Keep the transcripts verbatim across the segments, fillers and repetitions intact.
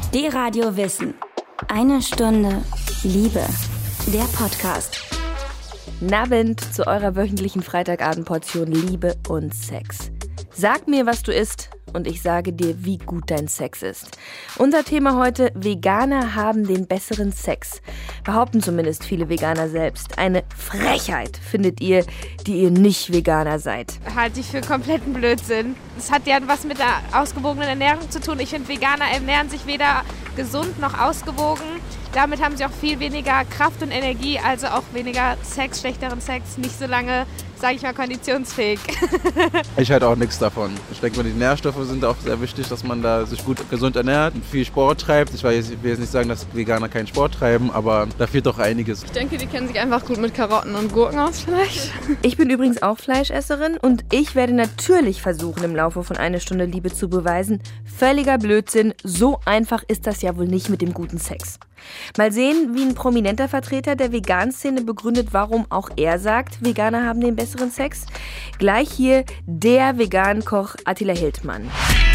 D-Radio Wissen. Eine Stunde Liebe. Der Podcast. Nabend zu eurer wöchentlichen Freitagabendportion Liebe und Sex. Sag mir, was du isst, und ich sage dir, wie gut dein Sex ist. Unser Thema heute: Veganer haben den besseren Sex. Behaupten zumindest viele Veganer selbst. Eine Frechheit, findet ihr, die ihr nicht Veganer seid. Halte ich für kompletten Blödsinn. Das hat ja was mit der ausgewogenen Ernährung zu tun. Ich finde, Veganer ernähren sich weder gesund noch ausgewogen. Damit haben sie auch viel weniger Kraft und Energie, also auch weniger Sex, schlechteren Sex, nicht so lange, sage ich mal, konditionsfähig. Ich halte auch nichts davon. Ich denke, die Nährstoffe sind auch sehr wichtig, dass man da sich gut gesund ernährt und viel Sport treibt. Ich will jetzt nicht sagen, dass Veganer keinen Sport treiben, aber da fehlt doch einiges. Ich denke, die kennen sich einfach gut mit Karotten und Gurken aus vielleicht. Ich bin übrigens auch Fleischesserin und ich werde natürlich versuchen, im Laufe von einer Stunde Liebe zu beweisen: völliger Blödsinn, so einfach ist das ja wohl nicht mit dem guten Sex. Mal sehen, wie ein prominenter Vertreter der Vegan-Szene begründet, warum auch er sagt, Veganer haben den besseren Sex. Gleich hier der Vegan-Koch Attila Hildmann.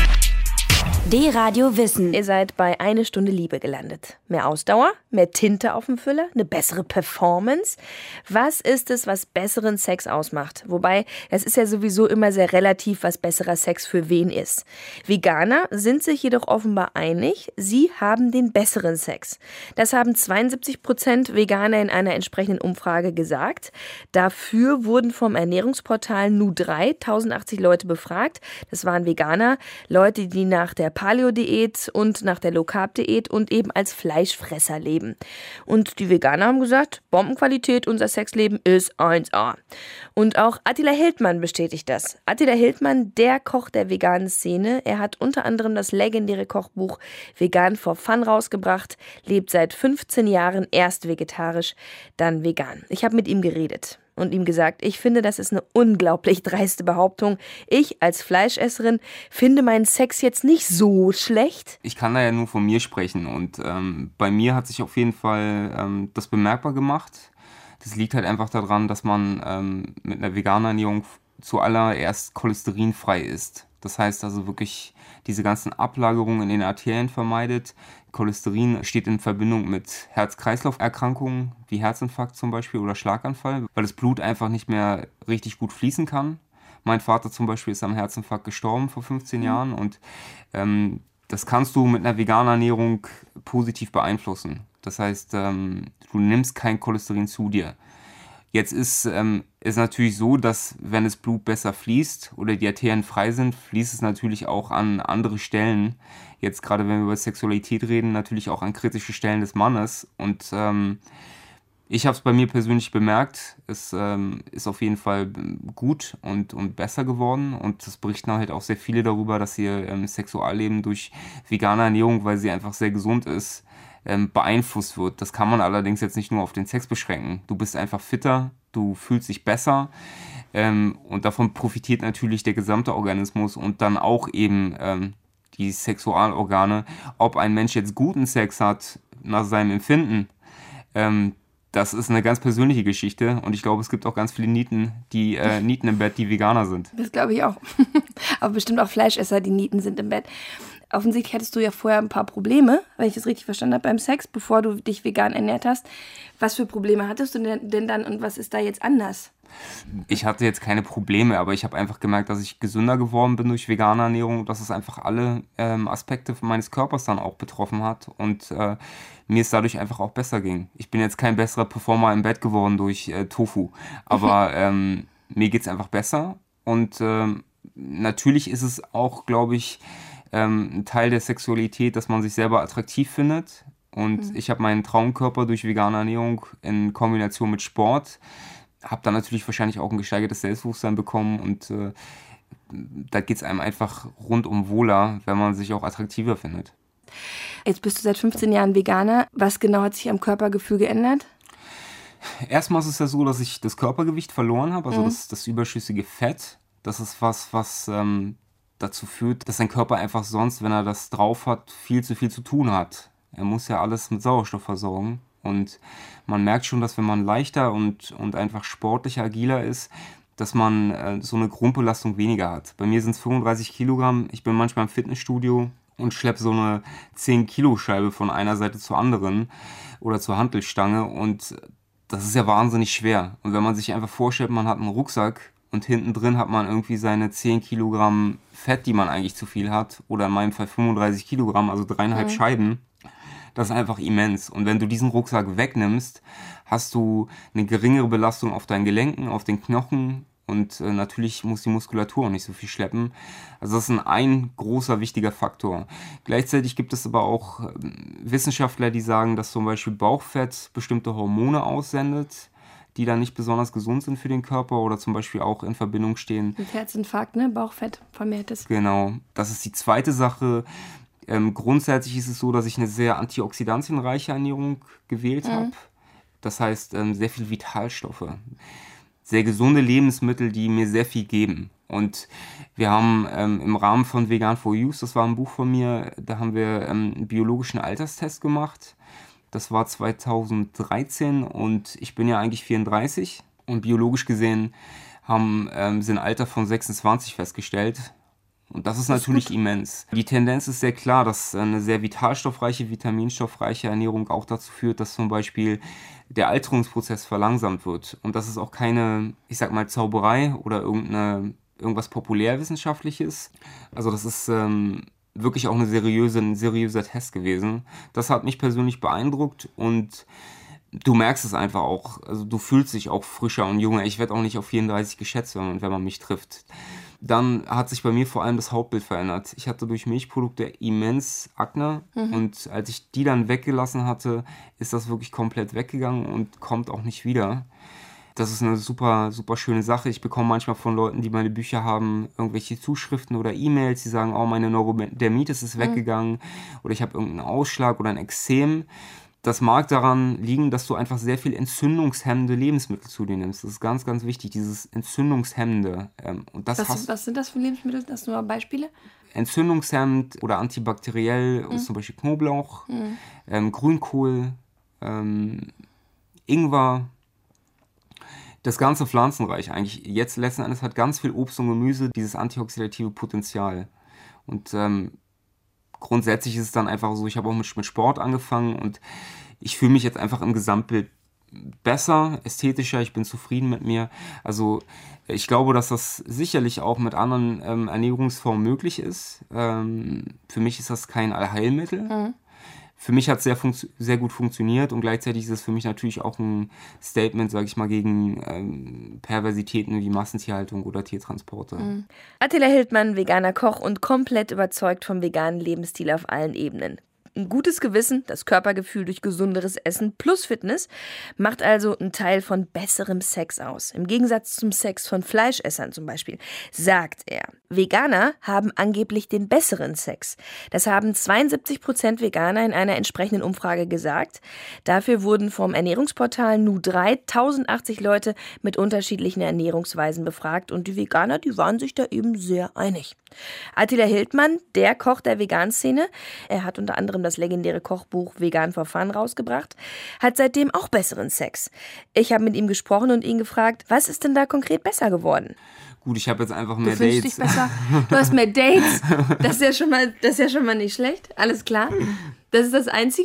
D-Radio Wissen. Ihr seid bei Eine Stunde Liebe gelandet. Mehr Ausdauer, mehr Tinte auf dem Füller, eine bessere Performance. Was ist es, was besseren Sex ausmacht? Wobei, es ist ja sowieso immer sehr relativ, was besserer Sex für wen ist. Veganer sind sich jedoch offenbar einig, sie haben den besseren Sex. Das haben zweiundsiebzig Prozent Veganer in einer entsprechenden Umfrage gesagt. Dafür wurden vom Ernährungsportal Nu drei tausendachtzig Leute befragt. Das waren Veganer, Leute, die nach der Paleo-Diät und nach der Low-Carb-Diät und eben als Fleischfresser leben. Und die Veganer haben gesagt, Bombenqualität, unser Sexleben ist eins A. Und auch Attila Hildmann bestätigt das. Attila Hildmann, der Koch der veganen Szene. Er hat unter anderem das legendäre Kochbuch Vegan for Fun rausgebracht, lebt seit fünfzehn Jahren erst vegetarisch, dann vegan. Ich habe mit ihm geredet und ihm gesagt, ich finde, das ist eine unglaublich dreiste Behauptung. Ich als Fleischesserin finde meinen Sex jetzt nicht so schlecht. Ich kann da ja nur von mir sprechen und ähm, bei mir hat sich auf jeden Fall ähm, das bemerkbar gemacht. Das liegt halt einfach daran, dass man ähm, mit einer veganen Ernährung zuallererst cholesterinfrei ist. Das heißt also wirklich diese ganzen Ablagerungen in den Arterien vermeidet. Cholesterin steht in Verbindung mit Herz-Kreislauf-Erkrankungen, wie Herzinfarkt zum Beispiel oder Schlaganfall, weil das Blut einfach nicht mehr richtig gut fließen kann. Mein Vater zum Beispiel ist am Herzinfarkt gestorben vor fünfzehn Jahren und ähm, das kannst du mit einer veganen Ernährung positiv beeinflussen. Das heißt, ähm, du nimmst kein Cholesterin zu dir. Jetzt ist es ähm, natürlich so, dass wenn das Blut besser fließt oder die Arterien frei sind, fließt es natürlich auch an andere Stellen. Jetzt gerade wenn wir über Sexualität reden, natürlich auch an kritische Stellen des Mannes. Und ähm, ich habe es bei mir persönlich bemerkt, es ähm, ist auf jeden Fall gut und, und besser geworden. Und das berichten halt auch sehr viele darüber, dass ihr ähm, Sexualleben durch vegane Ernährung, weil sie einfach sehr gesund ist, beeinflusst wird. Das kann man allerdings jetzt nicht nur auf den Sex beschränken. Du bist einfach fitter, du fühlst dich besser ähm, und davon profitiert natürlich der gesamte Organismus und dann auch eben ähm, die Sexualorgane. Ob ein Mensch jetzt guten Sex hat nach seinem Empfinden, ähm, das ist eine ganz persönliche Geschichte und ich glaube, es gibt auch ganz viele Nieten, die äh, Nieten im Bett, die Veganer sind. Das glaube ich auch. Aber bestimmt auch Fleischesser, die Nieten sind im Bett. Offensichtlich hattest du ja vorher ein paar Probleme, wenn ich das richtig verstanden habe, beim Sex, bevor du dich vegan ernährt hast. Was für Probleme hattest du denn, denn dann und was ist da jetzt anders? Ich hatte jetzt keine Probleme, aber ich habe einfach gemerkt, dass ich gesünder geworden bin durch vegane Ernährung, dass es einfach alle ähm, Aspekte meines Körpers dann auch betroffen hat und äh, mir es dadurch einfach auch besser ging. Ich bin jetzt kein besserer Performer im Bett geworden durch äh, Tofu, aber ähm, mir geht es einfach besser und ähm, natürlich ist es auch, glaube ich, ähm, ein Teil der Sexualität, dass man sich selber attraktiv findet und mhm. ich habe meinen Traumkörper durch vegane Ernährung in Kombination mit Sport, habe dann natürlich wahrscheinlich auch ein gesteigertes Selbstbewusstsein bekommen und äh, da geht es einem einfach rundum wohler, wenn man sich auch attraktiver findet. Jetzt bist du seit fünfzehn Jahren Veganer. Was genau hat sich am Körpergefühl geändert? Erstmal ist es ja so, dass ich das Körpergewicht verloren habe, also mhm. das, das überschüssige Fett. Das ist was, was ähm, dazu führt, dass dein Körper einfach sonst, wenn er das drauf hat, viel zu viel zu tun hat. Er muss ja alles mit Sauerstoff versorgen. Und man merkt schon, dass wenn man leichter und, und einfach sportlicher, agiler ist, dass man äh, so eine Grundbelastung weniger hat. Bei mir sind es fünfunddreißig Kilogramm. Ich bin manchmal im Fitnessstudio und schleppe so eine zehn Kilo Scheibe von einer Seite zur anderen oder zur Hantelstange und das ist ja wahnsinnig schwer. Und wenn man sich einfach vorstellt, man hat einen Rucksack und hinten drin hat man irgendwie seine zehn Kilogramm Fett, die man eigentlich zu viel hat, oder in meinem Fall fünfunddreißig Kilogramm, also dreieinhalb mhm. Scheiben, das ist einfach immens. Und wenn du diesen Rucksack wegnimmst, hast du eine geringere Belastung auf deinen Gelenken, auf den Knochen und äh, natürlich muss die Muskulatur auch nicht so viel schleppen. Also das ist ein, ein großer, wichtiger Faktor. Gleichzeitig gibt es aber auch äh, Wissenschaftler, die sagen, dass zum Beispiel Bauchfett bestimmte Hormone aussendet, die dann nicht besonders gesund sind für den Körper oder zum Beispiel auch in Verbindung stehen. Mit Herzinfarkt, ne? Bauchfett vermehrtes. Genau. Das ist die zweite Sache. Ähm, grundsätzlich ist es so, dass ich eine sehr antioxidantienreiche Ernährung gewählt mhm. habe. Das heißt, ähm, sehr viel Vitalstoffe. Sehr gesunde Lebensmittel, die mir sehr viel geben. Und wir haben ähm, im Rahmen von Vegan for Youth, das war ein Buch von mir, da haben wir ähm, einen biologischen Alterstest gemacht. Das war zweitausenddreizehn und ich bin ja eigentlich vierunddreißig. Und biologisch gesehen haben ähm, sie ein Alter von sechsundzwanzig festgestellt. Und das ist das natürlich ist immens. Die Tendenz ist sehr klar, dass eine sehr vitalstoffreiche, vitaminstoffreiche Ernährung auch dazu führt, dass zum Beispiel der Alterungsprozess verlangsamt wird. Und das ist auch keine, ich sag mal, Zauberei oder irgendeine, irgendwas Populärwissenschaftliches. Also das ist ähm, wirklich auch eine seriöse, ein seriöser Test gewesen. Das hat mich persönlich beeindruckt und du merkst es einfach auch. Also du fühlst dich auch frischer und junger. Ich werde auch nicht auf vierunddreißig geschätzt, wenn man, wenn man mich trifft. Dann hat sich bei mir vor allem das Hautbild verändert. Ich hatte durch Milchprodukte immens Akne mhm. und als ich die dann weggelassen hatte, ist das wirklich komplett weggegangen und kommt auch nicht wieder. Das ist eine super, super schöne Sache. Ich bekomme manchmal von Leuten, die meine Bücher haben, irgendwelche Zuschriften oder E-Mails, die sagen, oh, meine Neurodermitis ist mhm. weggegangen oder ich habe irgendeinen Ausschlag oder ein Ekzem. Das mag daran liegen, dass du einfach sehr viel entzündungshemmende Lebensmittel zu dir nimmst. Das ist ganz, ganz wichtig, dieses entzündungshemmende. Ähm, und das was, hast, was sind das für Lebensmittel? Hast du mal Beispiele? Entzündungshemmend oder antibakteriell mhm. ist zum Beispiel Knoblauch, mhm. ähm, Grünkohl, ähm, Ingwer. Das ganze Pflanzenreich eigentlich. Jetzt letzten Endes hat ganz viel Obst und Gemüse dieses antioxidative Potenzial. Und ähm, grundsätzlich ist es dann einfach so, ich habe auch mit, mit Sport angefangen und ich fühle mich jetzt einfach im Gesamtbild besser, ästhetischer, ich bin zufrieden mit mir. Also ich glaube, dass das sicherlich auch mit anderen ähm, Ernährungsformen möglich ist. Ähm, für mich ist das kein Allheilmittel. Mhm. Für mich hat es sehr, funktio- sehr gut funktioniert und gleichzeitig ist es für mich natürlich auch ein Statement, sage ich mal, gegen ähm, Perversitäten wie Massentierhaltung oder Tiertransporte. Mhm. Attila Hildmann, veganer Koch und komplett überzeugt vom veganen Lebensstil auf allen Ebenen. Ein gutes Gewissen, das Körpergefühl durch gesunderes Essen plus Fitness macht also einen Teil von besserem Sex aus. Im Gegensatz zum Sex von Fleischessern zum Beispiel, sagt er. Veganer haben angeblich den besseren Sex. Das haben zweiundsiebzig Prozent Veganer in einer entsprechenden Umfrage gesagt. Dafür wurden vom Ernährungsportal Nu drei tausendachtzig Leute mit unterschiedlichen Ernährungsweisen befragt und die Veganer, die waren sich da eben sehr einig. Attila Hildmann, der Koch der Vegan-Szene, er hat unter anderem das legendäre Kochbuch Vegan for Fun rausgebracht, hat seitdem auch besseren Sex. Ich habe mit ihm gesprochen und ihn gefragt, was ist denn da konkret besser geworden? Gut, ich habe jetzt einfach mehr du fühlst Dates. Dich besser. Du hast mehr Dates. Das ist ja schon mal, das ist ja schon mal nicht schlecht. Alles klar. Das ist das Einzige?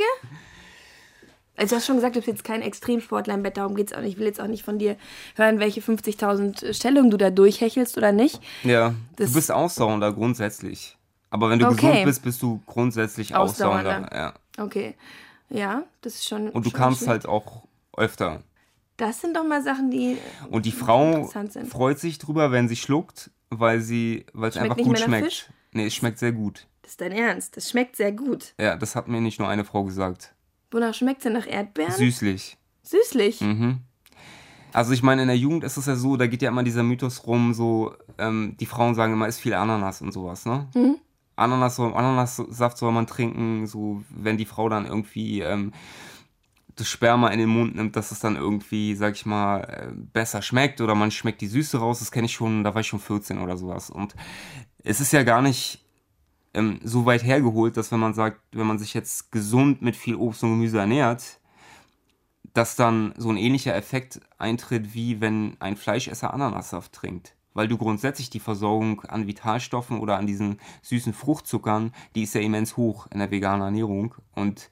Also du hast schon gesagt, du bist jetzt kein Extremsportler im Bett, darum geht's auch nicht. Ich will jetzt auch nicht von dir hören, welche fünfzigtausend Stellungen du da durchhechelst oder nicht. Ja, das du bist ausdauernder grundsätzlich. Aber wenn du okay. gesund bist, bist du grundsätzlich ausdauernder. ausdauernder. Ja. Okay, ja, das ist schon Und du schon kannst schlecht. halt auch öfter. Das sind doch mal Sachen, die Und die Frau interessant sind. freut sich drüber, wenn sie schluckt, weil sie, weil es Schmeckt einfach nicht gut mehr nach schmeckt. Fisch? Nee, es schmeckt sehr gut. Das ist dein Ernst, das schmeckt sehr gut. Ja, das hat mir nicht nur eine Frau gesagt. Wonach schmeckt es denn? Nach Erdbeeren? Süßlich. Süßlich? Mhm. Also ich meine, in der Jugend ist es ja so, da geht ja immer dieser Mythos rum, so, ähm, die Frauen sagen immer, ist viel Ananas und sowas, ne? Mhm. Ananas soll, Ananassaft soll man trinken, so, wenn die Frau dann irgendwie ähm, das Sperma in den Mund nimmt, dass es dann irgendwie, sag ich mal, äh, besser schmeckt oder man schmeckt die Süße raus, das kenne ich schon, da war ich schon vierzehn oder sowas. Und es ist ja gar nicht ähm, so weit hergeholt, dass wenn man sagt, wenn man sich jetzt gesund mit viel Obst und Gemüse ernährt, dass dann so ein ähnlicher Effekt eintritt, wie wenn ein Fleischesser Ananassaft trinkt. weil du grundsätzlich die Versorgung an Vitalstoffen oder an diesen süßen Fruchtzuckern, die ist ja immens hoch in der veganen Ernährung. Und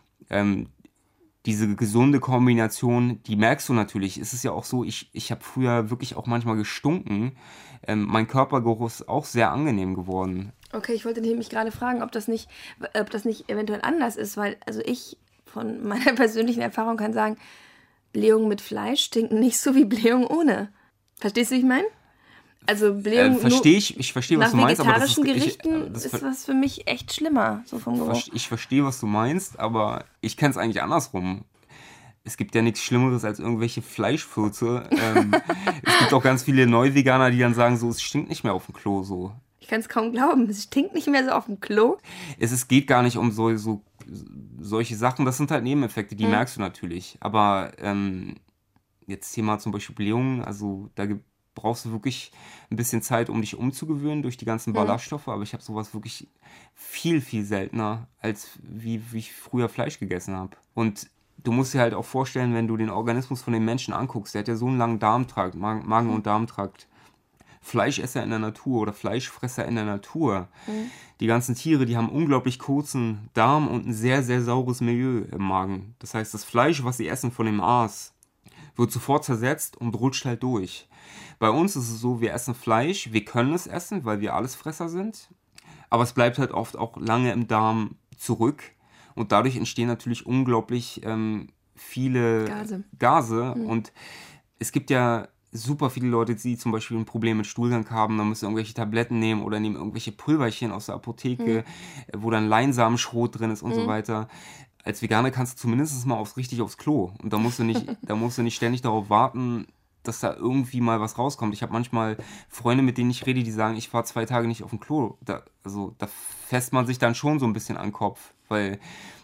ähm, diese gesunde Kombination, die merkst du natürlich. Es ist ja auch so, ich, ich habe früher wirklich auch manchmal gestunken. Ähm, mein Körpergeruch ist auch sehr angenehm geworden. Okay, ich wollte mich gerade fragen, ob das nicht, ob das nicht eventuell anders ist, weil also ich von meiner persönlichen Erfahrung kann sagen, Blähungen mit Fleisch stinken nicht so wie Blähungen ohne. Verstehst du, wie ich meine? Also Blähungen äh, verstehe ich, ich verstehe, was du meinst, aber das ist, Gerichten ich, das ist was für mich echt schlimmer, so vom Geruch. Ich verstehe, was du meinst, aber ich kenne es eigentlich andersrum. Es gibt ja nichts Schlimmeres als irgendwelche Fleischfürze. ähm, es gibt auch ganz viele Neuveganer, die dann sagen, so, es stinkt nicht mehr auf dem Klo so. Ich kann es kaum glauben, es stinkt nicht mehr so auf dem Klo. Es, es geht gar nicht um so, so solche Sachen, das sind halt Nebeneffekte, die hm. merkst du natürlich. Aber ähm, jetzt Thema zum Beispiel Blähungen, also da gibt brauchst du wirklich ein bisschen Zeit, um dich umzugewöhnen durch die ganzen Ballaststoffe, aber ich habe sowas wirklich viel, viel seltener, als wie, wie ich früher Fleisch gegessen habe. Und du musst dir halt auch vorstellen, wenn du den Organismus von den Menschen anguckst, der hat ja so einen langen Darmtrakt, Magen- und Darmtrakt. Fleischesser in der Natur oder Fleischfresser in der Natur, mhm. die ganzen Tiere, die haben unglaublich kurzen Darm und ein sehr, sehr saures Milieu im Magen. Das heißt, das Fleisch, was sie essen von dem Aas, wird sofort zersetzt und rutscht halt durch. Bei uns ist es so, wir essen Fleisch, wir können es essen, weil wir Allesfresser sind, aber es bleibt halt oft auch lange im Darm zurück und dadurch entstehen natürlich unglaublich ähm, viele Gase, Gase. Mhm. Und es gibt ja super viele Leute, die zum Beispiel ein Problem mit Stuhlgang haben, dann müssen sie irgendwelche Tabletten nehmen oder nehmen irgendwelche Pulverchen aus der Apotheke, mhm. wo dann Leinsamen-Schrot drin ist und mhm. so weiter. Als Veganer kannst du zumindest mal aufs, richtig aufs Klo und da musst du nicht, da musst du nicht ständig darauf warten, dass da irgendwie mal was rauskommt. Ich habe manchmal Freunde, mit denen ich rede, die sagen, ich war zwei Tage nicht auf dem Klo. Da, also da fässt man sich dann schon so ein bisschen an den Kopf, weil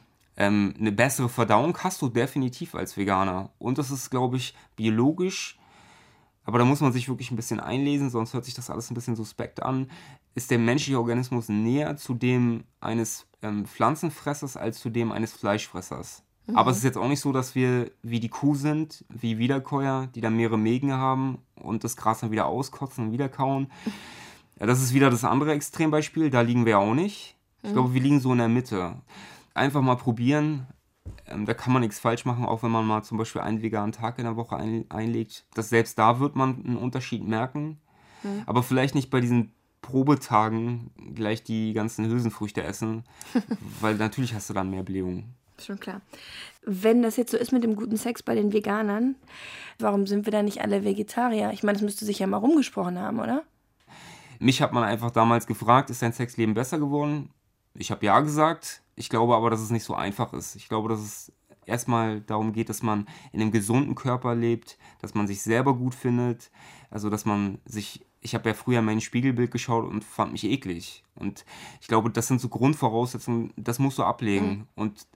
ähm, eine bessere Verdauung hast du definitiv als Veganer. Und das ist, glaube ich, biologisch, aber da muss man sich wirklich ein bisschen einlesen, sonst hört sich das alles ein bisschen suspekt an, ist der menschliche Organismus näher zu dem eines ähm, Pflanzenfressers als zu dem eines Fleischfressers. Mhm. Aber es ist jetzt auch nicht so, dass wir wie die Kuh sind, wie Wiederkäuer, die dann mehrere Mägen haben und das Gras dann wieder auskotzen und wieder kauen. Ja, das ist wieder das andere Extrembeispiel, da liegen wir ja auch nicht. Ich mhm. glaube, wir liegen so in der Mitte. Einfach mal probieren, ähm, da kann man nichts falsch machen, auch wenn man mal zum Beispiel einen veganen Tag in der Woche ein, einlegt. Das selbst da wird man einen Unterschied merken, mhm. aber vielleicht nicht bei diesen Probetagen gleich die ganzen Hülsenfrüchte essen, weil natürlich hast du dann mehr Blähungen. Schon klar. Wenn das jetzt so ist mit dem guten Sex bei den Veganern, warum sind wir da nicht alle Vegetarier? Ich meine, das müsste sich ja mal rumgesprochen haben, oder? Mich hat man einfach damals gefragt, ist dein Sexleben besser geworden? Ich habe ja gesagt. Ich glaube aber, dass es nicht so einfach ist. Ich glaube, dass es erstmal darum geht, dass man in einem gesunden Körper lebt, dass man sich selber gut findet. Also, dass man sich... Ich habe ja früher mein Spiegelbild geschaut und fand mich eklig. Und ich glaube, das sind so Grundvoraussetzungen, das musst du ablegen. Mhm. Und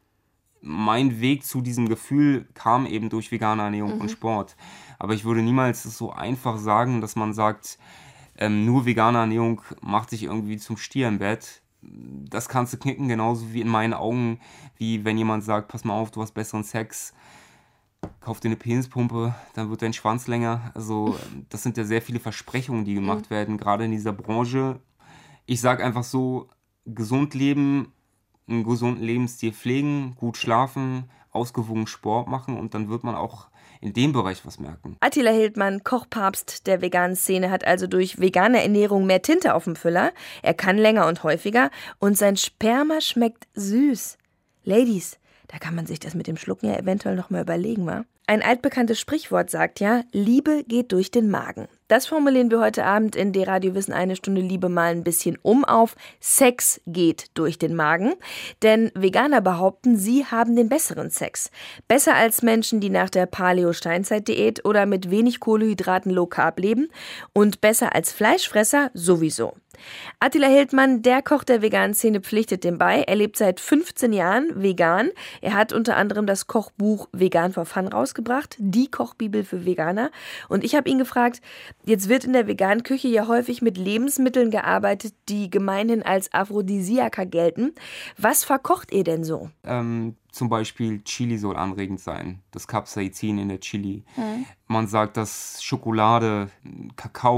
mein Weg zu diesem Gefühl kam eben durch vegane Ernährung mhm. und Sport. Aber ich würde niemals so einfach sagen, dass man sagt, ähm, nur vegane Ernährung macht sich irgendwie zum Stier im Bett. Das kannst du knicken, genauso wie in meinen Augen, wie wenn jemand sagt, pass mal auf, du hast besseren Sex, kauf dir eine Penispumpe, dann wird dein Schwanz länger. Also das sind ja sehr viele Versprechungen, die gemacht mhm. werden, gerade in dieser Branche. Ich sage einfach so, gesund leben, einen gesunden Lebensstil pflegen, gut schlafen, ausgewogen Sport machen und dann wird man auch in dem Bereich was merken. Attila Hildmann, Kochpapst der veganen Szene, hat also durch vegane Ernährung mehr Tinte auf dem Füller. Er kann länger und häufiger und sein Sperma schmeckt süß. Ladies, da kann man sich das mit dem Schlucken ja eventuell noch mal überlegen, wa? Ein altbekanntes Sprichwort sagt ja, Liebe geht durch den Magen. Das formulieren wir heute Abend in D-Radio Wissen eine Stunde Liebe mal ein bisschen um auf Sex geht durch den Magen. Denn Veganer behaupten, sie haben den besseren Sex. Besser als Menschen, die nach der Paleo-Steinzeit-Diät oder mit wenig Kohlenhydraten Low Carb leben. Und besser als Fleischfresser sowieso. Attila Hildmann, der Koch der veganen Szene, pflichtet dem bei. Er lebt seit fünfzehn Jahren vegan. Er hat unter anderem das Kochbuch Vegan for Fun rausgebracht, die Kochbibel für Veganer. Und ich habe ihn gefragt, jetzt wird in der veganen Küche ja häufig mit Lebensmitteln gearbeitet, die gemeinhin als Aphrodisiaka gelten. Was verkocht ihr denn so? Ähm, zum Beispiel Chili soll anregend sein, das Capsaicin in der Chili. Mhm. Man sagt, dass Schokolade, Kakao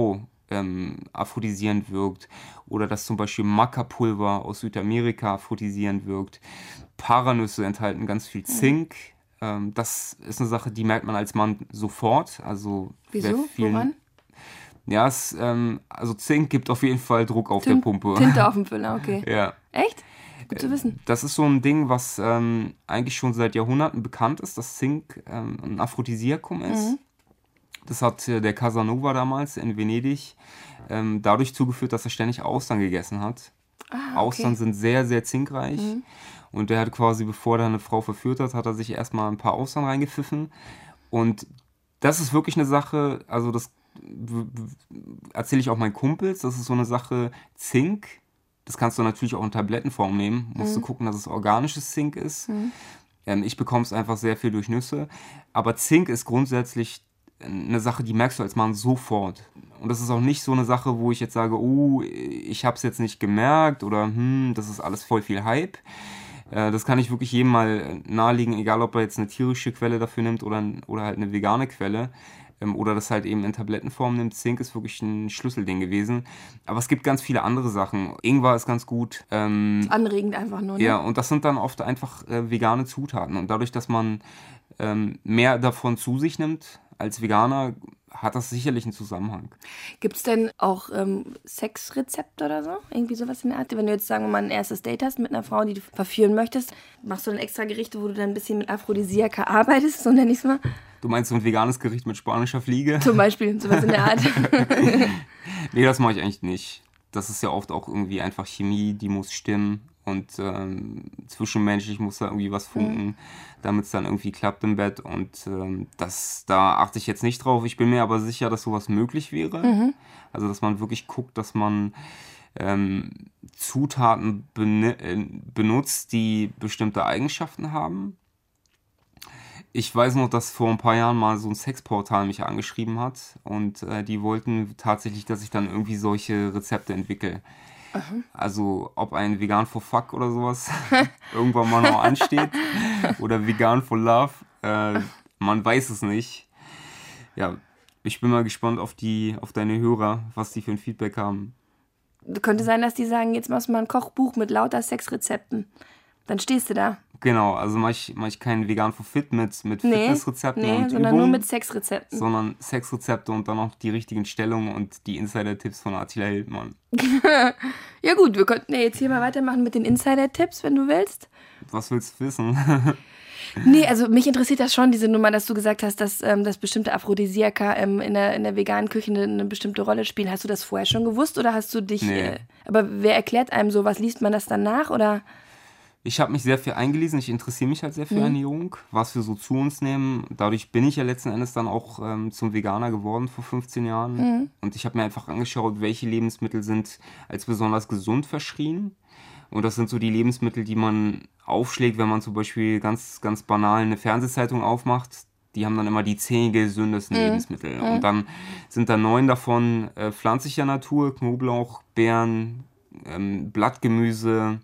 ähm, aphrodisierend wirkt oder dass zum Beispiel Maca-Pulver aus Südamerika aphrodisierend wirkt. Paranüsse enthalten ganz viel Zink. Mhm. Ähm, das ist eine Sache, die merkt man als Mann sofort. Also wieso? Vielen, Woran? Ja, es, ähm, also Zink gibt auf jeden Fall Druck auf Tin- der Pumpe. Tinte auf dem Füller, okay. Ja. Echt? Gut zu wissen. Das ist so ein Ding, was ähm, eigentlich schon seit Jahrhunderten bekannt ist, dass Zink ähm, ein Aphrodisiakum ist. Mhm. Das hat äh, der Casanova damals in Venedig ähm, dadurch zugeführt, dass er ständig Austern gegessen hat. Ah, okay. Austern sind sehr, sehr zinkreich. Mhm. Und der hat quasi, bevor er eine Frau verführt hat, hat er sich erstmal ein paar Austern reingepfiffen. Und das ist wirklich eine Sache, also das erzähle ich auch meinen Kumpels, das ist so eine Sache, Zink, das kannst du natürlich auch in Tablettenform nehmen, musst mhm. du gucken, dass es organisches Zink ist. Mhm. Ähm, ich bekomme es einfach sehr viel durch Nüsse, aber Zink ist grundsätzlich eine Sache, die merkst du als Mann sofort. Und das ist auch nicht so eine Sache, wo ich jetzt sage, oh, ich habe es jetzt nicht gemerkt oder hm, das ist alles voll viel Hype. Äh, das kann ich wirklich jedem mal nahelegen, egal ob er jetzt eine tierische Quelle dafür nimmt oder, oder halt eine vegane Quelle. Oder das halt eben in Tablettenform nimmt. Zink ist wirklich ein Schlüsselding gewesen. Aber es gibt ganz viele andere Sachen. Ingwer ist ganz gut. Ähm, anregend einfach nur, ne? Ja, und das sind dann oft einfach äh, vegane Zutaten. Und dadurch, dass man ähm, mehr davon zu sich nimmt als Veganer, hat das sicherlich einen Zusammenhang. Gibt es denn auch ähm, Sexrezepte oder so? Irgendwie sowas in der Art? Wenn du jetzt, sagen wir mal, ein erstes Date hast mit einer Frau, die du verführen möchtest, machst du dann extra Gerichte, wo du dann ein bisschen mit Aphrodisiaka arbeitest, so nenne ich es mal? Du meinst so ein veganes Gericht mit spanischer Fliege? Zum Beispiel, sowas in der Art. Nee, das mache ich eigentlich nicht. Das ist ja oft auch irgendwie einfach Chemie, die muss stimmen. Und ähm, zwischenmenschlich muss da irgendwie was funken, mhm. damit es dann irgendwie klappt im Bett. Und ähm, das, da achte ich jetzt nicht drauf. Ich bin mir aber sicher, dass sowas möglich wäre. Mhm. Also, dass man wirklich guckt, dass man ähm, Zutaten ben- benutzt, die bestimmte Eigenschaften haben. Ich weiß noch, dass vor ein paar Jahren mal so ein Sexportal mich angeschrieben hat. Und äh, die wollten tatsächlich, dass ich dann irgendwie solche Rezepte entwickle. Aha. Also ob ein Vegan for Fuck oder sowas irgendwann mal noch ansteht oder Vegan for Love, äh, man weiß es nicht. Ja, ich bin mal gespannt auf die, auf deine Hörer, was die für ein Feedback haben. Könnte sein, dass die sagen, jetzt machst du mal ein Kochbuch mit lauter Sexrezepten. Dann stehst du da. Genau, also mache ich, mach ich keinen Vegan for Fit mit, mit nee, Fitnessrezepten nee, und sondern Übungen, nur mit Sexrezepten. Sondern Sexrezepte und dann auch die richtigen Stellungen und die Insider-Tipps von Attila Hildmann. Ja gut, wir könnten ja jetzt hier mal weitermachen mit den Insider-Tipps, wenn du willst. Was willst du wissen? Nee, also mich interessiert das schon, diese Nummer, dass du gesagt hast, dass, ähm, dass bestimmte Aphrodisiaka ähm, in, der, in der veganen Küche eine, eine bestimmte Rolle spielen. Hast du das vorher schon gewusst oder hast du dich... Nee. Äh, aber wer erklärt einem sowas? Liest man das dann nach oder... Ich habe mich sehr viel eingelesen, ich interessiere mich halt sehr für mhm. Ernährung, was wir so zu uns nehmen. Dadurch bin ich ja letzten Endes dann auch ähm, zum Veganer geworden vor fünfzehn Jahren. Mhm. Und ich habe mir einfach angeschaut, welche Lebensmittel sind als besonders gesund verschrien. Und das sind so die Lebensmittel, die man aufschlägt, wenn man zum Beispiel ganz, ganz banal eine Fernsehzeitung aufmacht. Die haben dann immer die zehn gesündesten mhm. Lebensmittel. Mhm. Und dann sind da neun davon äh, pflanzlicher Natur, Knoblauch, Beeren, ähm, Blattgemüse,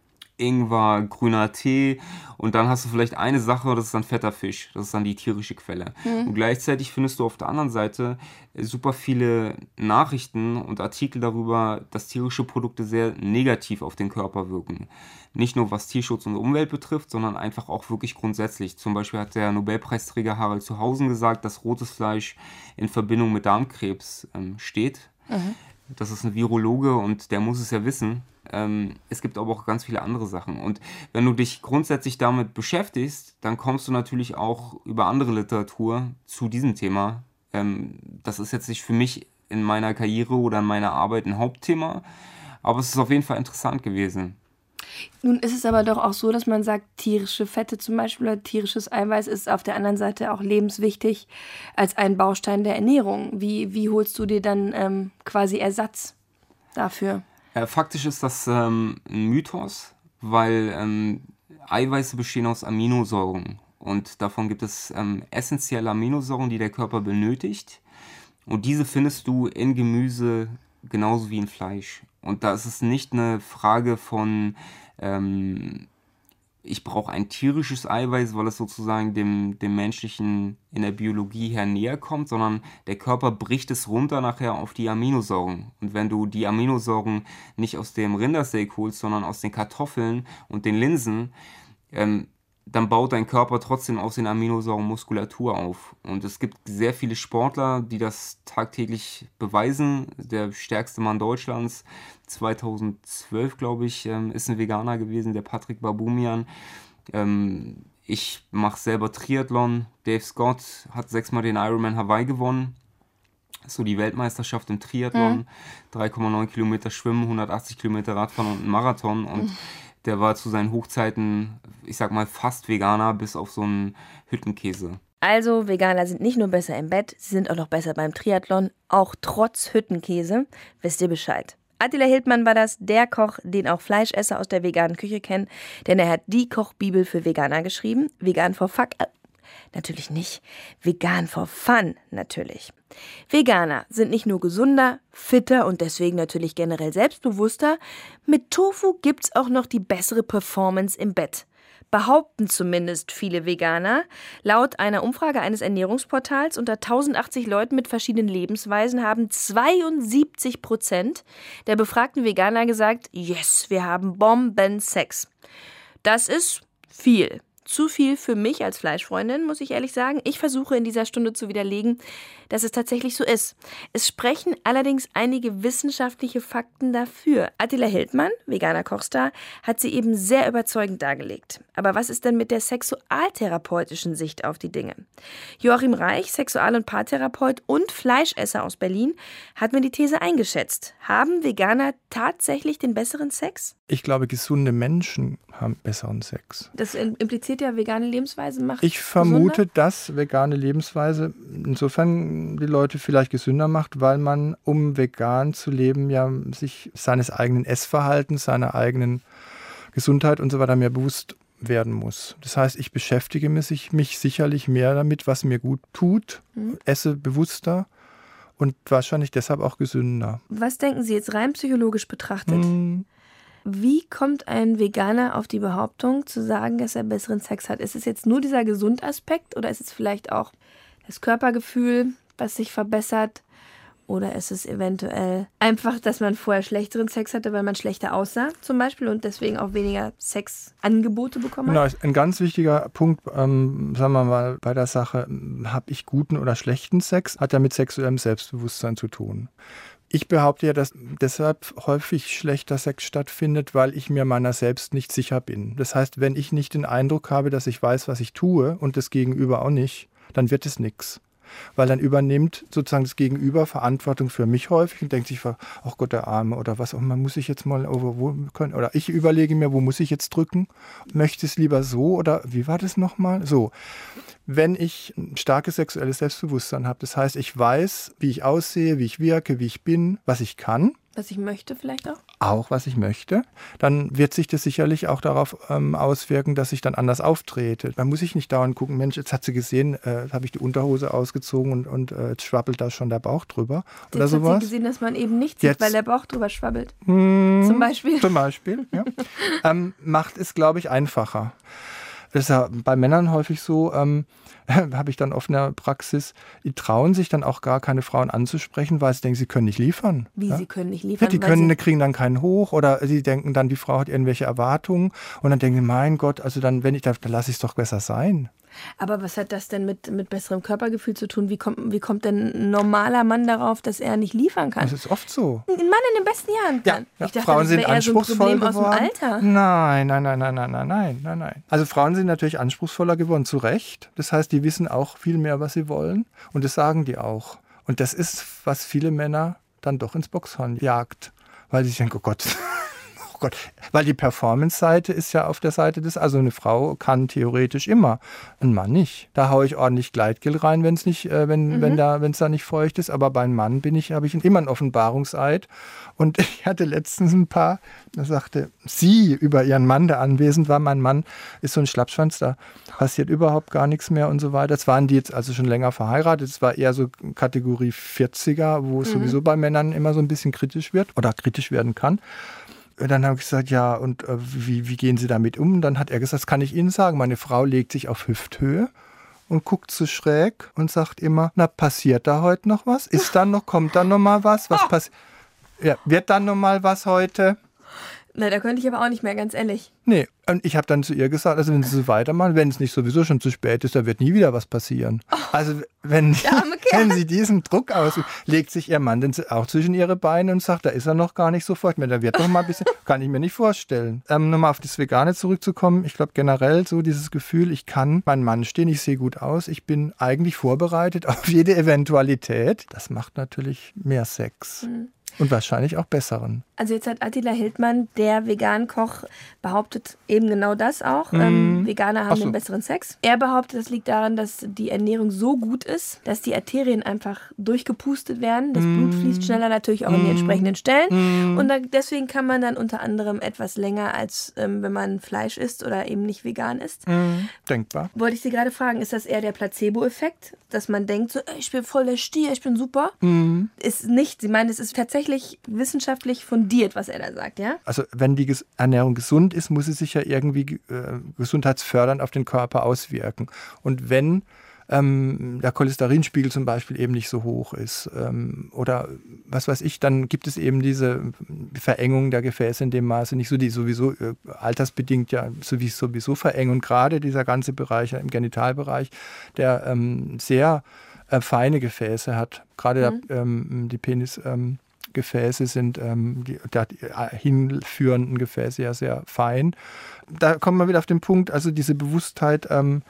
Ingwer, grüner Tee und dann hast du vielleicht eine Sache, das ist dann fetter Fisch, das ist dann die tierische Quelle. Mhm. Und gleichzeitig findest du auf der anderen Seite super viele Nachrichten und Artikel darüber, dass tierische Produkte sehr negativ auf den Körper wirken. Nicht nur was Tierschutz und Umwelt betrifft, sondern einfach auch wirklich grundsätzlich. Zum Beispiel hat der Nobelpreisträger Harald Zuhausen gesagt, dass rotes Fleisch in Verbindung mit Darmkrebs ähm, steht. Mhm. Das ist ein Virologe und der muss es ja wissen. Ähm, es gibt aber auch ganz viele andere Sachen. Und wenn du dich grundsätzlich damit beschäftigst, dann kommst du natürlich auch über andere Literatur zu diesem Thema. Ähm, das ist jetzt nicht für mich in meiner Karriere oder in meiner Arbeit ein Hauptthema, aber es ist auf jeden Fall interessant gewesen. Nun ist es aber doch auch so, dass man sagt, tierische Fette zum Beispiel oder tierisches Eiweiß ist auf der anderen Seite auch lebenswichtig als ein Baustein der Ernährung. Wie, wie holst du dir dann ähm, quasi Ersatz dafür? Ja, faktisch ist das ähm, ein Mythos, weil ähm, Eiweiße bestehen aus Aminosäuren und davon gibt es ähm, essentielle Aminosäuren, die der Körper benötigt und diese findest du in Gemüse genauso wie in Fleisch. Und da ist es nicht eine Frage von, ähm, ich brauche ein tierisches Eiweiß, weil es sozusagen dem, dem menschlichen in der Biologie her näher kommt, sondern der Körper bricht es runter nachher auf die Aminosäuren. Und wenn du die Aminosäuren nicht aus dem Rindersteak holst, sondern aus den Kartoffeln und den Linsen, ähm, dann baut dein Körper trotzdem aus den Aminosäuren Muskulatur auf. Und es gibt sehr viele Sportler, die das tagtäglich beweisen. Der stärkste Mann Deutschlands, zweitausendzwölf, glaube ich, ist ein Veganer gewesen, der Patrick Baboumian. Ich mache selber Triathlon. Dave Scott hat sechsmal den Ironman Hawaii gewonnen. So die Weltmeisterschaft im Triathlon. Mhm. drei Komma neun Kilometer Schwimmen, hundertachtzig Kilometer Radfahren und ein Marathon. Und mhm. der war zu seinen Hochzeiten, ich sag mal, fast Veganer, bis auf so einen Hüttenkäse. Also, Veganer sind nicht nur besser im Bett, sie sind auch noch besser beim Triathlon, auch trotz Hüttenkäse. Wisst ihr Bescheid? Attila Hildmann war das, der Koch, den auch Fleischesser aus der veganen Küche kennen, denn er hat die Kochbibel für Veganer geschrieben. Vegan for fuck, äh, natürlich nicht. Vegan for fun, natürlich. Veganer sind nicht nur gesunder, fitter und deswegen natürlich generell selbstbewusster. Mit Tofu gibt's auch noch die bessere Performance im Bett. Behaupten zumindest viele Veganer. Laut einer Umfrage eines Ernährungsportals unter tausendachtzig Leuten mit verschiedenen Lebensweisen haben zweiundsiebzig Prozent der befragten Veganer gesagt, yes, wir haben Bomben-Sex. Das ist viel. Zu viel für mich als Fleischfreundin, muss ich ehrlich sagen. Ich versuche in dieser Stunde zu widerlegen, dass es tatsächlich so ist. Es sprechen allerdings einige wissenschaftliche Fakten dafür. Attila Hildmann, veganer Kochstar, hat sie eben sehr überzeugend dargelegt. Aber was ist denn mit der sexualtherapeutischen Sicht auf die Dinge? Joachim Reich, Sexual- und Paartherapeut und Fleischesser aus Berlin, hat mir die These eingeschätzt. Haben Veganer tatsächlich den besseren Sex? Ich glaube, gesunde Menschen haben besseren Sex. Das impliziert ja, vegane Lebensweise macht Ich vermute, gesunder? dass vegane Lebensweise insofern die Leute vielleicht gesünder macht, weil man, um vegan zu leben, ja sich seines eigenen Essverhaltens, seiner eigenen Gesundheit und so weiter mehr bewusst werden muss. Das heißt, ich beschäftige mich, mich sicherlich mehr damit, was mir gut tut, mhm. esse bewusster und wahrscheinlich deshalb auch gesünder. Was denken Sie jetzt rein psychologisch betrachtet? Mhm. Wie kommt ein Veganer auf die Behauptung, zu sagen, dass er besseren Sex hat? Ist es jetzt nur dieser Gesundaspekt oder ist es vielleicht auch das Körpergefühl, was sich verbessert? Oder ist es eventuell einfach, dass man vorher schlechteren Sex hatte, weil man schlechter aussah zum Beispiel und deswegen auch weniger Sexangebote bekommen hat? Genau, ein ganz wichtiger Punkt, ähm, sagen wir mal, bei der Sache, habe ich guten oder schlechten Sex, hat ja mit sexuellem Selbstbewusstsein zu tun. Ich behaupte ja, dass deshalb häufig schlechter Sex stattfindet, weil ich mir meiner selbst nicht sicher bin. Das heißt, wenn ich nicht den Eindruck habe, dass ich weiß, was ich tue und das Gegenüber auch nicht, dann wird es nichts. Weil dann übernimmt sozusagen das Gegenüber Verantwortung für mich häufig und denkt sich, ach Gott, der Arme oder was auch immer, muss ich jetzt mal, over, wo können, oder ich überlege mir, wo muss ich jetzt drücken? Möchte es lieber so oder wie war das nochmal? So. Wenn ich ein starkes sexuelles Selbstbewusstsein habe, das heißt, ich weiß, wie ich aussehe, wie ich wirke, wie ich bin, was ich kann. Was ich möchte vielleicht auch? Auch, was ich möchte. Dann wird sich das sicherlich auch darauf ähm, auswirken, dass ich dann anders auftrete. Man muss sich nicht dauernd gucken, Mensch, jetzt hat sie gesehen, äh, habe ich die Unterhose ausgezogen und, und äh, jetzt schwabbelt da schon der Bauch drüber. Jetzt oder hat sowas. sie gesehen, dass man eben nicht sieht, jetzt, weil der Bauch drüber schwabbelt. Mh, zum Beispiel. Zum Beispiel, ja. ähm, macht es, glaube ich, einfacher. Das ist ja bei Männern häufig so, ähm, habe ich dann oft in der Praxis, die trauen sich dann auch gar keine Frauen anzusprechen, weil sie denken, sie können nicht liefern. Wie, ja? sie können nicht liefern? Ja, die können, kriegen dann keinen hoch oder sie denken dann, die Frau hat irgendwelche Erwartungen und dann denken sie, mein Gott, also dann, wenn ich da, dann lasse ich es doch besser sein. Aber was hat das denn mit, mit besserem Körpergefühl zu tun? Wie kommt, wie kommt denn ein normaler Mann darauf, dass er nicht liefern kann? Das ist oft so. Ein Mann in den besten Jahren kann. Ja, ich dachte, Frauen das sind wäre eher anspruchsvoll so ein Problem geworden. aus dem Alter. Nein, nein, nein, nein, nein, nein, nein, nein, nein. Also Frauen sind natürlich anspruchsvoller geworden, zu Recht. Das heißt, die wissen auch viel mehr, was sie wollen. Und das sagen die auch. Und das ist, was viele Männer dann doch ins Boxhorn jagt. Weil sie denken, oh Gott... Oh Gott, weil die Performance-Seite ist ja auf der Seite des, also eine Frau kann theoretisch immer, ein Mann nicht. Da haue ich ordentlich Gleitgel rein, wenn's nicht, äh, wenn mhm. wenn da, wenn es da nicht feucht ist. Aber bei einem Mann bin ich, habe ich immer einen Offenbarungseid. Und ich hatte letztens ein paar, da sagte sie über ihren Mann, der anwesend war, mein Mann ist so ein Schlappschwanz, da passiert überhaupt gar nichts mehr und so weiter. Das waren die jetzt also schon länger verheiratet. Es war eher so Kategorie vierziger, wo es mhm. sowieso bei Männern immer so ein bisschen kritisch wird oder kritisch werden kann. dann habe ich gesagt, ja, und äh, wie, wie gehen Sie damit um? Und dann hat er gesagt, das kann ich Ihnen sagen, meine Frau legt sich auf Hüfthöhe und guckt so schräg und sagt immer, na, passiert da heute noch was? Ist dann noch, kommt dann noch mal was? Was passiert? Ja, wird dann noch mal was heute? Na, da könnte ich aber auch nicht mehr, ganz ehrlich. Nee, und ich habe dann zu ihr gesagt, also wenn sie so weitermachen, wenn es nicht sowieso schon zu spät ist, da wird nie wieder was passieren. Oh, also wenn, wenn sie diesen Druck ausübt, legt sich ihr Mann dann auch zwischen ihre Beine und sagt, da ist er noch gar nicht sofort mehr, da wird noch mal ein bisschen, kann ich mir nicht vorstellen. Ähm, nochmal auf das Vegane zurückzukommen, ich glaube generell so dieses Gefühl, ich kann meinen Mann stehen, ich sehe gut aus, ich bin eigentlich vorbereitet auf jede Eventualität. Das macht natürlich mehr Sex. Mhm. Und wahrscheinlich auch besseren. Also jetzt hat Attila Hildmann, der Vegan-Koch, behauptet eben genau das auch. Mm. Ähm, Veganer haben so. den besseren Sex. Er behauptet, das liegt daran, dass die Ernährung so gut ist, dass die Arterien einfach durchgepustet werden. Das mm. Blut fließt schneller natürlich auch mm. in die entsprechenden Stellen. Mm. Und da, deswegen kann man dann unter anderem etwas länger, als ähm, wenn man Fleisch isst oder eben nicht vegan isst. Mm. Denkbar. Wollte ich Sie gerade fragen, ist das eher der Placebo-Effekt? Dass man denkt, so, ich bin voll der Stier, ich bin super? Mm. Ist nicht. Sie meinen, es ist tatsächlich wissenschaftlich fundiert, was er da sagt, ja? Also wenn die Ernährung gesund ist, muss sie sich ja irgendwie äh, gesundheitsfördernd auf den Körper auswirken. Und wenn ähm, der Cholesterinspiegel zum Beispiel eben nicht so hoch ist ähm, oder was weiß ich, dann gibt es eben diese Verengung der Gefäße in dem Maße nicht so, die sowieso äh, altersbedingt ja sowieso, sowieso verengen. Und gerade dieser ganze Bereich, im Genitalbereich, der ähm, sehr äh, feine Gefäße hat, gerade mhm. der, ähm, die Penis... Ähm, Gefäße sind, ähm, die, die hinführenden Gefäße ja sehr fein. Da kommt man wieder auf den Punkt, also diese Bewusstheit, ähm,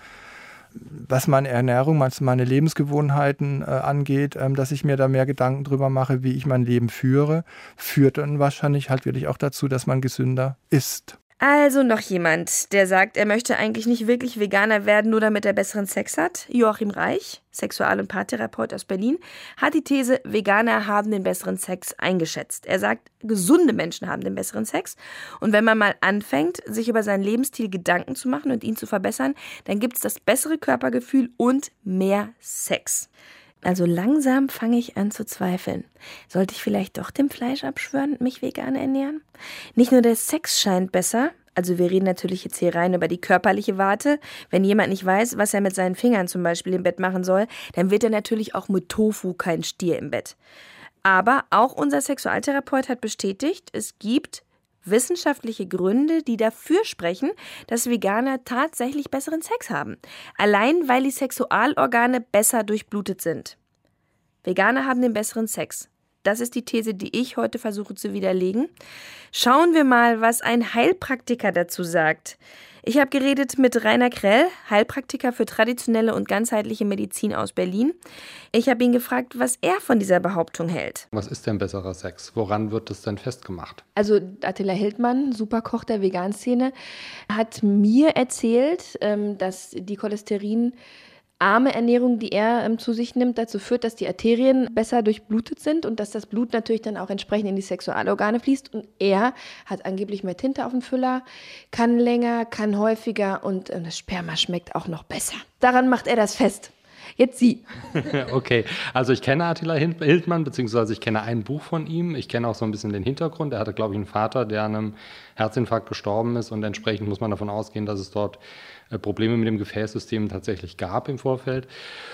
was meine Ernährung, was meine Lebensgewohnheiten äh, angeht, ähm, dass ich mir da mehr Gedanken drüber mache, wie ich mein Leben führe, führt dann wahrscheinlich halt wirklich auch dazu, dass man gesünder isst. Also noch jemand, der sagt, er möchte eigentlich nicht wirklich Veganer werden, nur damit er besseren Sex hat. Joachim Reich, Sexual- und Paartherapeut aus Berlin, hat die These, Veganer haben den besseren Sex eingeschätzt. Er sagt, gesunde Menschen haben den besseren Sex. Und wenn man mal anfängt, sich über seinen Lebensstil Gedanken zu machen und ihn zu verbessern, dann gibt es das bessere Körpergefühl und mehr Sex. Also langsam fange ich an zu zweifeln. Sollte ich vielleicht doch dem Fleisch abschwören und mich vegan ernähren? Nicht nur der Sex scheint besser, also wir reden natürlich jetzt hier rein über die körperliche Warte. Wenn jemand nicht weiß, was er mit seinen Fingern zum Beispiel im Bett machen soll, dann wird er natürlich auch mit Tofu kein Stier im Bett. Aber auch unser Sexualtherapeut hat bestätigt, es gibt wissenschaftliche Gründe, die dafür sprechen, dass Veganer tatsächlich besseren Sex haben. Allein, weil die Sexualorgane besser durchblutet sind. Veganer haben den besseren Sex. Das ist die These, die ich heute versuche zu widerlegen. Schauen wir mal, was ein Heilpraktiker dazu sagt. Ich habe geredet mit Rainer Krell, Heilpraktiker für traditionelle und ganzheitliche Medizin aus Berlin. Ich habe ihn gefragt, was er von dieser Behauptung hält. Was ist denn besserer Sex? Woran wird das denn festgemacht? Also Attila Hildmann, Superkoch der Veganszene, hat mir erzählt, dass die Cholesterin arme Ernährung, die er ähm, zu sich nimmt, dazu führt, dass die Arterien besser durchblutet sind und dass das Blut natürlich dann auch entsprechend in die Sexualorgane fließt. Und er hat angeblich mehr Tinte auf dem Füller, kann länger, kann häufiger und äh, das Sperma schmeckt auch noch besser. Daran macht er das fest. Jetzt Sie. Okay, also ich kenne Attila Hildmann, beziehungsweise ich kenne ein Buch von ihm. Ich kenne auch so ein bisschen den Hintergrund. Er hatte, glaube ich, einen Vater, der an einem Herzinfarkt gestorben ist und entsprechend muss man davon ausgehen, dass es dort Probleme mit dem Gefäßsystem tatsächlich gab im Vorfeld.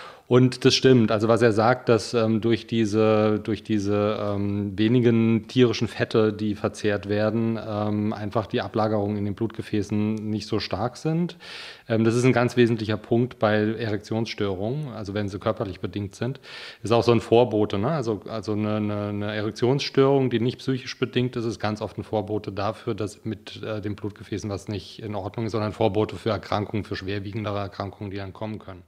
Und das stimmt. Also was er sagt, dass ähm, durch diese, durch diese ähm, wenigen tierischen Fette, die verzehrt werden, ähm, einfach die Ablagerungen in den Blutgefäßen nicht so stark sind. Ähm, das ist ein ganz wesentlicher Punkt bei Erektionsstörungen, also wenn sie körperlich bedingt sind. Das ist auch so ein Vorbote, ne? Also, also eine, eine, eine Erektionsstörung, die nicht psychisch bedingt ist, ist ganz oft ein Vorbote dafür, dass mit äh, den Blutgefäßen was nicht in Ordnung ist, sondern ein Vorbote für Erkrankungen, für schwerwiegendere Erkrankungen, die dann kommen können.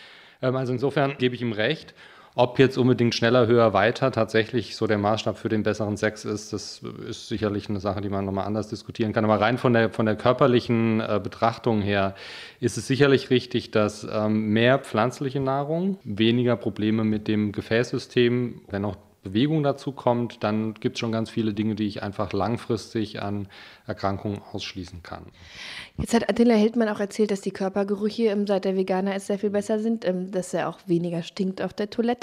Also insofern gebe ich ihm recht. Ob jetzt unbedingt schneller, höher, weiter tatsächlich so der Maßstab für den besseren Sex ist, das ist sicherlich eine Sache, die man nochmal anders diskutieren kann. Aber rein von der, von der körperlichen äh, Betrachtung her ist es sicherlich richtig, dass ähm, mehr pflanzliche Nahrung, weniger Probleme mit dem Gefäßsystem, wenn auch Bewegung dazu kommt, dann gibt es schon ganz viele Dinge, die ich einfach langfristig an Erkrankungen ausschließen kann. Jetzt hat Attila Hildmann auch erzählt, dass die Körpergerüche, seit der Veganer ist, sehr viel besser sind, dass er auch weniger stinkt auf der Toilette.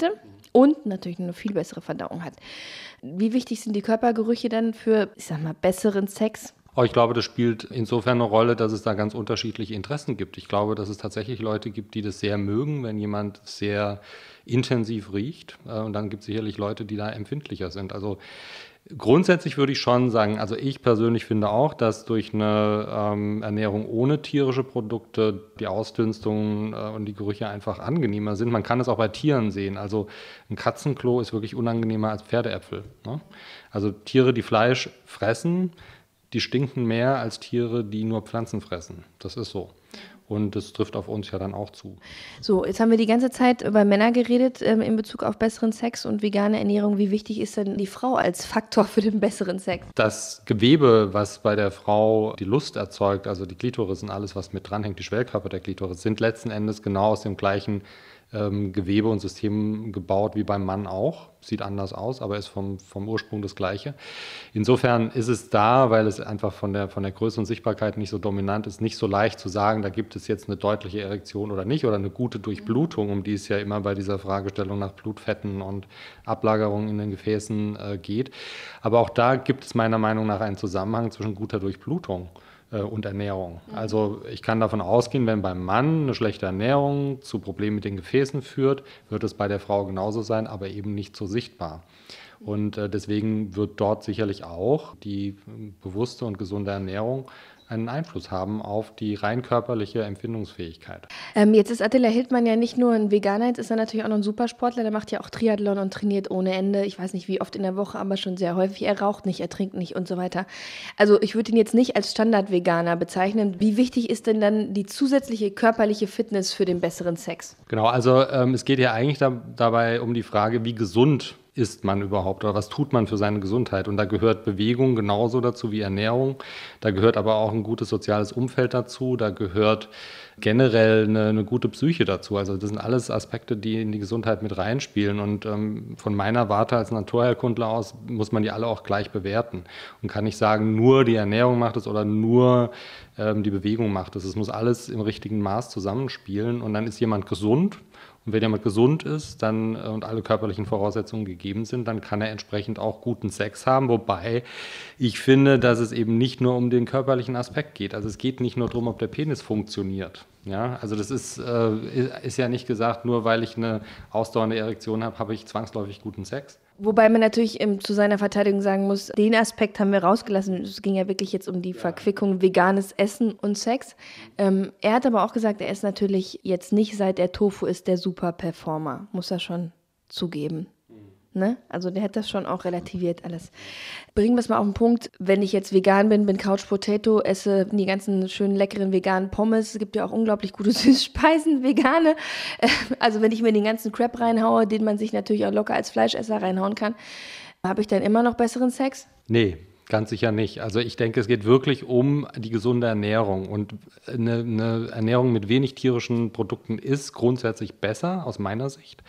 und natürlich eine viel bessere Verdauung hat. Wie wichtig sind die Körpergerüche dann für, ich sag mal, besseren Sex? Aber ich glaube, das spielt insofern eine Rolle, dass es da ganz unterschiedliche Interessen gibt. Ich glaube, dass es tatsächlich Leute gibt, die das sehr mögen, wenn jemand sehr intensiv riecht. Und dann gibt es sicherlich Leute, die da empfindlicher sind. Also grundsätzlich würde ich schon sagen, also ich persönlich finde auch, dass durch eine ähm, Ernährung ohne tierische Produkte die Ausdünstungen äh, und die Gerüche einfach angenehmer sind. Man kann es auch bei Tieren sehen. Also ein Katzenklo ist wirklich unangenehmer als Pferdeäpfel, ne? Also Tiere, die Fleisch fressen, die stinken mehr als Tiere, die nur Pflanzen fressen. Das ist so. Und das trifft auf uns ja dann auch zu. So, jetzt haben wir die ganze Zeit über Männer geredet ähm, in Bezug auf besseren Sex und vegane Ernährung. Wie wichtig ist denn die Frau als Faktor für den besseren Sex? Das Gewebe, was bei der Frau die Lust erzeugt, also die Klitoris und alles, was mit dranhängt, die Schwellkörper der Klitoris, sind letzten Endes genau aus dem gleichen ähm, Gewebe und System gebaut wie beim Mann auch. Sieht anders aus, aber ist vom, vom Ursprung das Gleiche. Insofern ist es da, weil es einfach von der, von der Größe und Sichtbarkeit nicht so dominant ist, nicht so leicht zu sagen, da gibt es jetzt eine deutliche Erektion oder nicht oder eine gute Durchblutung, um die es ja immer bei dieser Fragestellung nach Blutfetten und Ablagerungen in den Gefäßen äh, geht. Aber auch da gibt es meiner Meinung nach einen Zusammenhang zwischen guter Durchblutung und Ernährung. Also ich kann davon ausgehen, wenn beim Mann eine schlechte Ernährung zu Problemen mit den Gefäßen führt, wird es bei der Frau genauso sein, aber eben nicht so sichtbar. Und äh, deswegen wird dort sicherlich auch die äh, bewusste und gesunde Ernährung einen Einfluss haben auf die rein körperliche Empfindungsfähigkeit. Ähm, jetzt ist Attila Hildmann ja nicht nur ein Veganer, jetzt ist er natürlich auch noch ein Supersportler, der macht ja auch Triathlon und trainiert ohne Ende. Ich weiß nicht, wie oft in der Woche, aber schon sehr häufig. Er raucht nicht, er trinkt nicht und so weiter. Also ich würde ihn jetzt nicht als Standard-Veganer bezeichnen. Wie wichtig ist denn dann die zusätzliche körperliche Fitness für den besseren Sex? Genau, also ähm, es geht ja eigentlich da, dabei um die Frage, wie gesund ist man überhaupt oder was tut man für seine Gesundheit? Und da gehört Bewegung genauso dazu wie Ernährung. Da gehört aber auch ein gutes soziales Umfeld dazu. Da gehört generell eine, eine gute Psyche dazu. Also das sind alles Aspekte, die in die Gesundheit mit reinspielen. Und ähm, von meiner Warte als Naturheilkundler aus muss man die alle auch gleich bewerten. Und kann nicht sagen, nur die Ernährung macht es oder nur ähm, die Bewegung macht es. Es muss alles im richtigen Maß zusammenspielen. Und dann ist jemand gesund. Und wenn jemand gesund ist dann, und alle körperlichen Voraussetzungen gegeben sind, dann kann er entsprechend auch guten Sex haben. Wobei ich finde, dass es eben nicht nur um den körperlichen Aspekt geht. Also es geht nicht nur darum, ob der Penis funktioniert. Ja, also das ist, äh, ist ja nicht gesagt, nur weil ich eine ausdauernde Erektion habe, habe ich zwangsläufig guten Sex. Wobei man natürlich ähm, zu seiner Verteidigung sagen muss, den Aspekt haben wir rausgelassen. Es ging ja wirklich jetzt um die Verquickung veganes Essen und Sex. Ähm, er hat aber auch gesagt, er ist natürlich jetzt nicht, seit er Tofu ist, der Super-Performer. Muss er schon zugeben. Ne? Also der hat das schon auch relativiert alles. Bringen wir es mal auf den Punkt, wenn ich jetzt vegan bin, bin Couch Potato, esse die ganzen schönen leckeren veganen Pommes, es gibt ja auch unglaublich gute Süßspeisen, vegane. Also wenn ich mir den ganzen Crap reinhaue, den man sich natürlich auch locker als Fleischesser reinhauen kann, habe ich dann immer noch besseren Sex? Nee. Ganz sicher nicht. Also ich denke, es geht wirklich um die gesunde Ernährung. Und eine, eine Ernährung mit wenig tierischen Produkten ist grundsätzlich besser, aus meiner Sicht.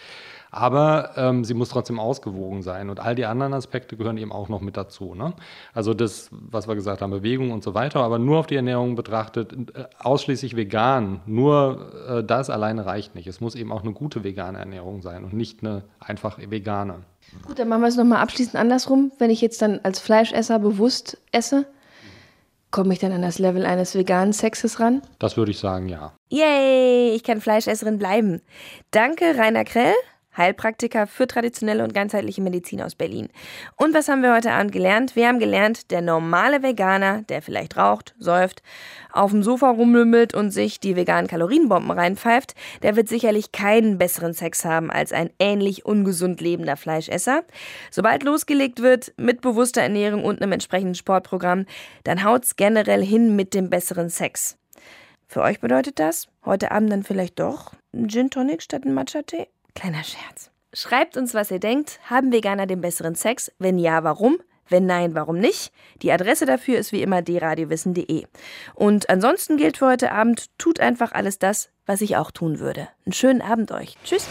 Aber ähm, sie muss trotzdem ausgewogen sein. Und all die anderen Aspekte gehören eben auch noch mit dazu. Ne? Also das, was wir gesagt haben, Bewegung und so weiter. Aber nur auf die Ernährung betrachtet, äh, ausschließlich vegan, nur äh, das alleine reicht nicht. Es muss eben auch eine gute vegane Ernährung sein und nicht eine einfach vegane. Gut, dann machen wir es nochmal abschließend andersrum. Wenn ich jetzt dann als Fleischesser bewusst esse, komme ich dann an das Level eines veganen Sexes ran? Das würde ich sagen, ja. Yay, ich kann Fleischesserin bleiben. Danke, Rainer Krell, Heilpraktiker für traditionelle und ganzheitliche Medizin aus Berlin. Und was haben wir heute Abend gelernt? Wir haben gelernt, der normale Veganer, der vielleicht raucht, säuft, auf dem Sofa rummümmelt und sich die veganen Kalorienbomben reinpfeift, der wird sicherlich keinen besseren Sex haben als ein ähnlich ungesund lebender Fleischesser. Sobald losgelegt wird mit bewusster Ernährung und einem entsprechenden Sportprogramm, dann haut's generell hin mit dem besseren Sex. Für euch bedeutet das, heute Abend dann vielleicht doch ein Gin Tonic statt ein Matcha-Tee? Kleiner Scherz. Schreibt uns, was ihr denkt. Haben Veganer den besseren Sex? Wenn ja, warum? Wenn nein, warum nicht? Die Adresse dafür ist wie immer d radiowissen punkt de. Und ansonsten gilt für heute Abend, tut einfach alles das, was ich auch tun würde. Einen schönen Abend euch. Tschüss.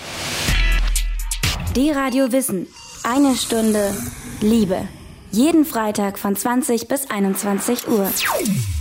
D-Radio Wissen. Eine Stunde Liebe. Jeden Freitag von zwanzig bis einundzwanzig Uhr.